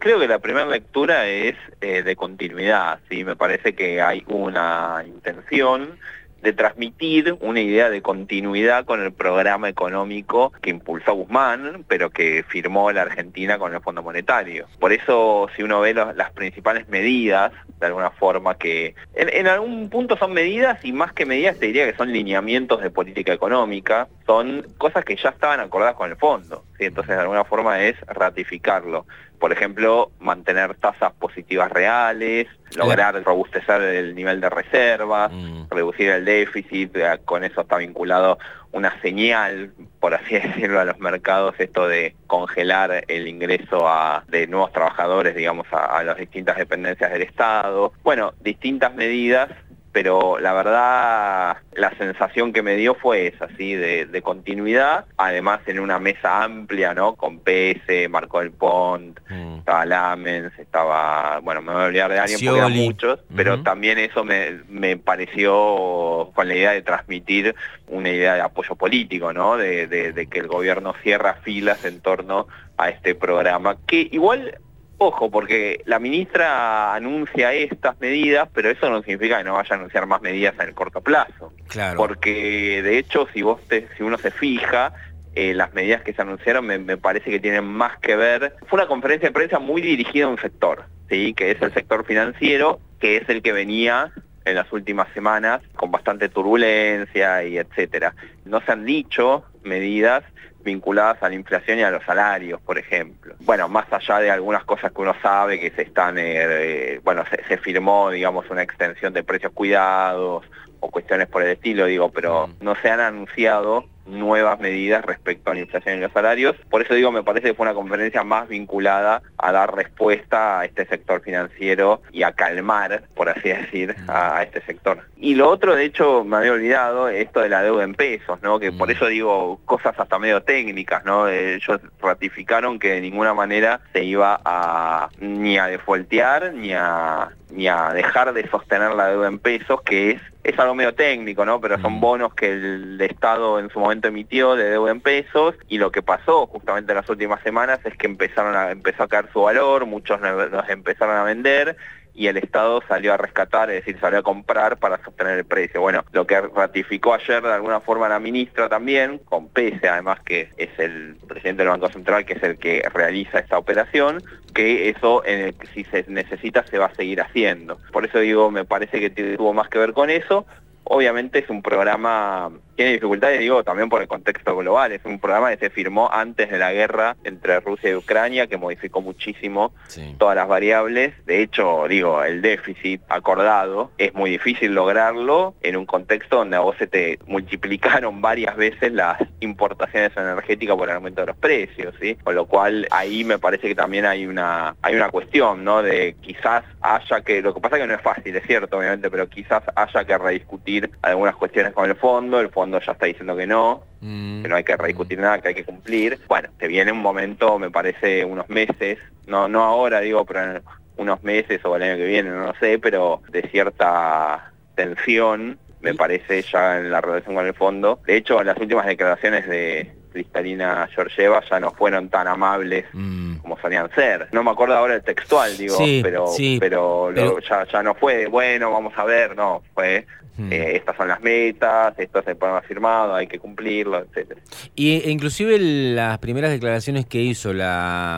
Creo que la primera lectura es de continuidad, ¿sí? Me parece que hay una intención de transmitir una idea de continuidad con el programa económico que impulsó Guzmán, pero que firmó la Argentina con el Fondo Monetario. Por eso, si uno ve las principales medidas, de alguna forma que en algún punto son medidas, y más que medidas te diría que son lineamientos de política económica, son cosas que ya estaban acordadas con el fondo, ¿sí? Entonces de alguna forma es ratificarlo. Por ejemplo, mantener tasas positivas reales, lograr robustecer el nivel de reservas, reducir el déficit, con eso está vinculado una señal, por así decirlo, a los mercados, esto de congelar el ingreso de nuevos trabajadores, digamos, a las distintas dependencias del Estado. Bueno, distintas medidas, pero la verdad la sensación que me dio fue esa, ¿sí? De continuidad, además en una mesa amplia, ¿no? Con PS, Marco del Pont, estaba Lamens, estaba, bueno, me voy a olvidar de alguien porque eran muchos, pero también eso me pareció con la idea de transmitir una idea de apoyo político, ¿no? De que el gobierno cierra filas en torno a este programa, que igual... Ojo, porque la ministra anuncia estas medidas, pero eso no significa que no vaya a anunciar más medidas en el corto plazo. Claro. Porque de hecho, si uno se fija, las medidas que se anunciaron me parece que tienen más que ver. Fue una conferencia de prensa muy dirigida a un sector, ¿sí? Que es el sector financiero, que es el que venía en las últimas semanas con bastante turbulencia y etcétera. No se han dicho medidas vinculadas a la inflación y a los salarios, por ejemplo. Bueno, más allá de algunas cosas que uno sabe que se están, se firmó, digamos, una extensión de precios cuidados o cuestiones por el estilo, digo, pero no se han anunciado nuevas medidas respecto a la inflación y los salarios. Por eso digo, me parece que fue una conferencia más vinculada a dar respuesta a este sector financiero y a calmar, por así decir, a este sector. Y lo otro, de hecho, me había olvidado, esto de la deuda en pesos, ¿no? Que por eso digo cosas hasta medio técnicas, ¿no? Ellos ratificaron que de ninguna manera se iba ni a defaultear ni a dejar de sostener la deuda en pesos, que es algo medio técnico, ¿no? Pero son bonos que el Estado en su momento emitió de deuda en pesos, y lo que pasó justamente en las últimas semanas es que empezó a caer su valor, muchos los empezaron a vender, y el Estado salió a rescatar, es decir, salió a comprar para sostener el precio. Bueno, lo que ratificó ayer de alguna forma la ministra también, con Pese además, que es el presidente del Banco Central, que es el que realiza esta operación, que eso, si se necesita, se va a seguir haciendo. Por eso digo, me parece que tuvo más que ver con eso. Obviamente es un programa, tiene dificultades, digo, también por el contexto global. Es un programa que se firmó antes de la guerra entre Rusia y Ucrania, que modificó muchísimo todas las variables. De hecho, digo, el déficit acordado es muy difícil lograrlo en un contexto donde a vos se te multiplicaron varias veces las importaciones energéticas por el aumento de los precios, ¿sí? Con lo cual ahí me parece que también hay una cuestión, ¿no? De quizás haya que, lo que pasa es que no es fácil, es cierto, obviamente, pero quizás haya que rediscutir algunas cuestiones con el fondo ya está diciendo que no hay que rediscutir nada, que hay que cumplir. Bueno, te viene un momento, me parece, unos meses, no ahora digo, pero en unos meses o el año que viene, no lo sé, pero de cierta tensión, me parece, ya en la relación con el fondo. De hecho, las últimas declaraciones de Kristalina Georgieva ya no fueron tan amables como solían ser. No me acuerdo ahora el textual, digo, pero ya no fue, bueno, vamos a ver, no, fue... estas son las metas, esto es el programa firmado, hay que cumplirlo, etcétera. Y inclusive las primeras declaraciones que hizo la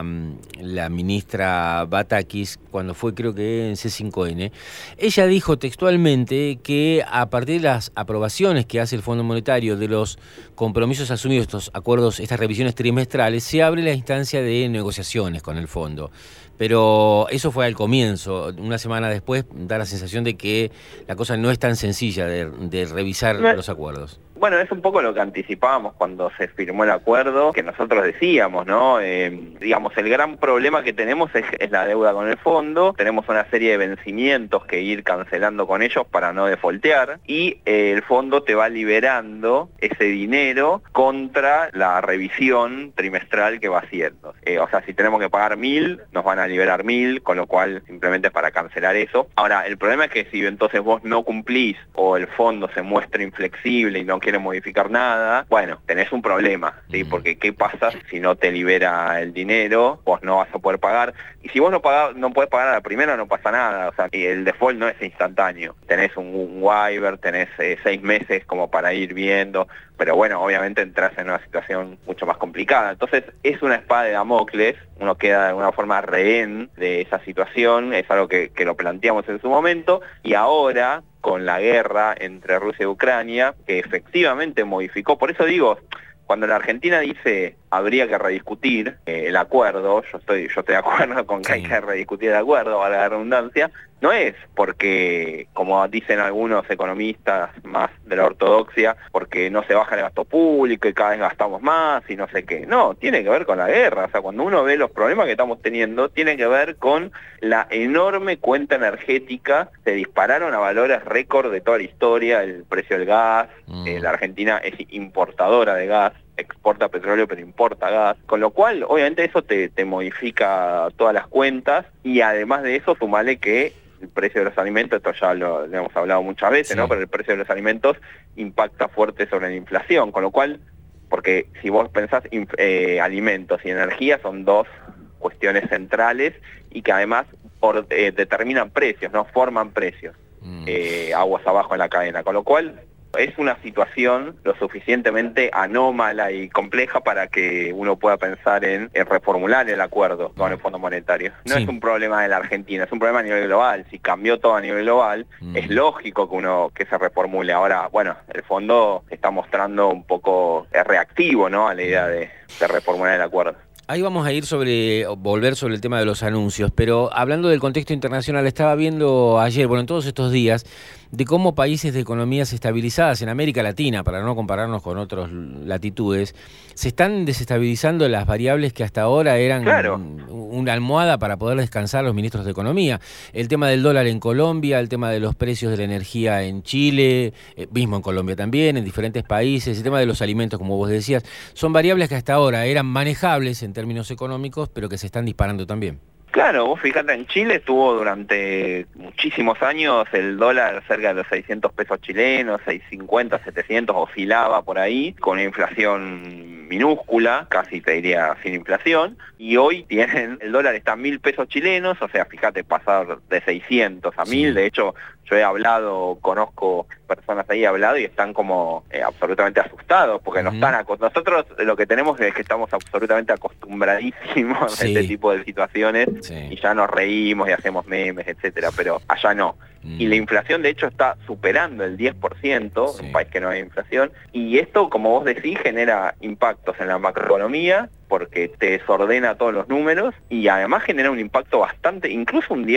ministra Batakis cuando fue, creo que en C5N, ella dijo textualmente que a partir de las aprobaciones que hace el Fondo Monetario de los compromisos asumidos, estos acuerdos, estas revisiones trimestrales, se abre la instancia de negociaciones con el fondo. Pero eso fue al comienzo. Una semana después da la sensación de que la cosa no es tan sencilla de revisar los acuerdos. Bueno, es un poco lo que anticipábamos cuando se firmó el acuerdo, que nosotros decíamos, ¿no? Digamos, el gran problema que tenemos es la deuda con el fondo. Tenemos una serie de vencimientos que ir cancelando con ellos para no defaultear, y el fondo te va liberando ese dinero contra la revisión trimestral que va haciendo. O sea, si tenemos que pagar 1.000, nos van a liberar 1.000, con lo cual simplemente es para cancelar eso. Ahora, el problema es que si entonces vos no cumplís o el fondo se muestra inflexible y no quiere modificar nada, bueno, tenés un problema, ¿sí? Porque ¿qué pasa si no te libera el dinero? Vos no vas a poder pagar, y si vos no podés pagar a la primera, no pasa nada, o sea, y el default no es instantáneo, tenés un waiver, tenés 6 meses como para ir viendo, pero bueno, obviamente entras en una situación mucho más complicada. Entonces es una espada de Damocles, uno queda de alguna forma rehén de esa situación, es algo que lo planteamos en su momento, y ahora con la guerra entre Rusia y Ucrania, que efectivamente modificó, por eso digo, cuando la Argentina dice habría que rediscutir el acuerdo, yo estoy de acuerdo con que hay que rediscutir el acuerdo, a la redundancia, no es porque, como dicen algunos economistas más de la ortodoxia, porque no se baja el gasto público y cada vez gastamos más y no sé qué. No, tiene que ver con la guerra. O sea, cuando uno ve los problemas que estamos teniendo, tiene que ver con la enorme cuenta energética. Se dispararon a valores récord de toda la historia, el precio del gas. La Argentina es importadora de gas, exporta petróleo pero importa gas, con lo cual obviamente eso te modifica todas las cuentas, y además de eso sumale que el precio de los alimentos, esto ya lo hemos hablado muchas veces, sí, ¿no? Pero el precio de los alimentos impacta fuerte sobre la inflación, con lo cual, porque si vos pensás alimentos y energía son dos cuestiones centrales y que además determinan precios, no forman precios, aguas abajo en la cadena, con lo cual es una situación lo suficientemente anómala y compleja para que uno pueda pensar en reformular el acuerdo con el Fondo Monetario. No es un problema de la Argentina, es un problema a nivel global. Si cambió todo a nivel global, es lógico que se reformule. Ahora, bueno, el fondo está mostrando un poco reactivo, ¿no?, a la idea de reformular el acuerdo. Ahí vamos a volver sobre el tema de los anuncios, pero hablando del contexto internacional, estaba viendo ayer, en todos estos días, de cómo países de economías estabilizadas en América Latina, para no compararnos con otras latitudes, se están desestabilizando las variables que hasta ahora eran una almohada para poder descansar los ministros de Economía. El tema del dólar en Colombia, el tema de los precios de la energía en Chile, mismo en Colombia también, en diferentes países, el tema de los alimentos, como vos decías, son variables que hasta ahora eran manejables en términos económicos, pero que se están disparando también. Claro, vos fíjate, en Chile estuvo durante muchísimos años el dólar cerca de los 600 pesos chilenos, 650, 700, oscilaba por ahí, con una inflación minúscula, casi te diría sin inflación, y hoy el dólar está a 1.000 pesos chilenos, o sea, fíjate, pasar de 600 a 1.000, de hecho, yo he hablado, conozco personas ahí, he hablado y están como absolutamente asustados, porque no están nosotros lo que tenemos es que estamos absolutamente acostumbradísimos a este tipo de situaciones, y ya nos reímos y hacemos memes, etcétera, pero allá no. Y la inflación de hecho está superando el 10%, un país que no hay inflación, y esto, como vos decís, genera impactos en la macroeconomía, porque te desordena todos los números, y además genera un impacto bastante, incluso un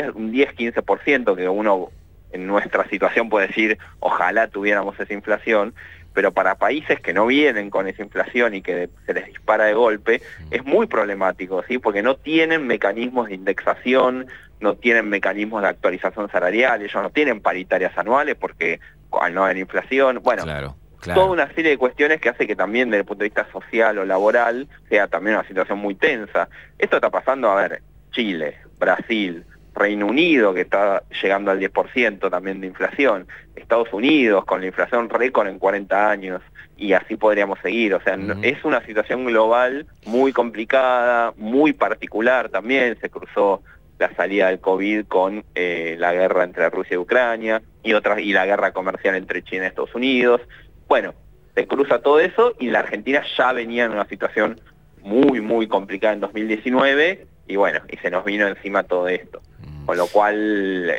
10-15%, que uno en nuestra situación puede decir, ojalá tuviéramos esa inflación, pero para países que no vienen con esa inflación y que se les dispara de golpe, es muy problemático, ¿sí? Porque no tienen mecanismos de indexación, no tienen mecanismos de actualización salarial, ellos no tienen paritarias anuales porque al no haber inflación, bueno, toda una serie de cuestiones que hace que también desde el punto de vista social o laboral sea también una situación muy tensa. Esto está pasando, a ver, Chile, Brasil, Reino Unido, que está llegando al 10% también de inflación, Estados Unidos con la inflación récord en 40 años, y así podríamos seguir. O sea, es una situación global muy complicada, muy particular también. Se cruzó la salida del COVID con la guerra entre Rusia y Ucrania, y la guerra comercial entre China y Estados Unidos. Bueno, se cruza todo eso, y la Argentina ya venía en una situación muy, muy complicada en 2019, y bueno, y se nos vino encima todo esto. Con lo cual,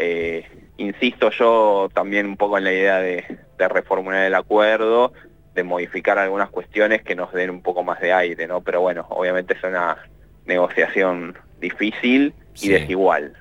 insisto yo también un poco en la idea de reformular el acuerdo, de modificar algunas cuestiones que nos den un poco más de aire, ¿no? Pero bueno, obviamente es una negociación difícil y desigual.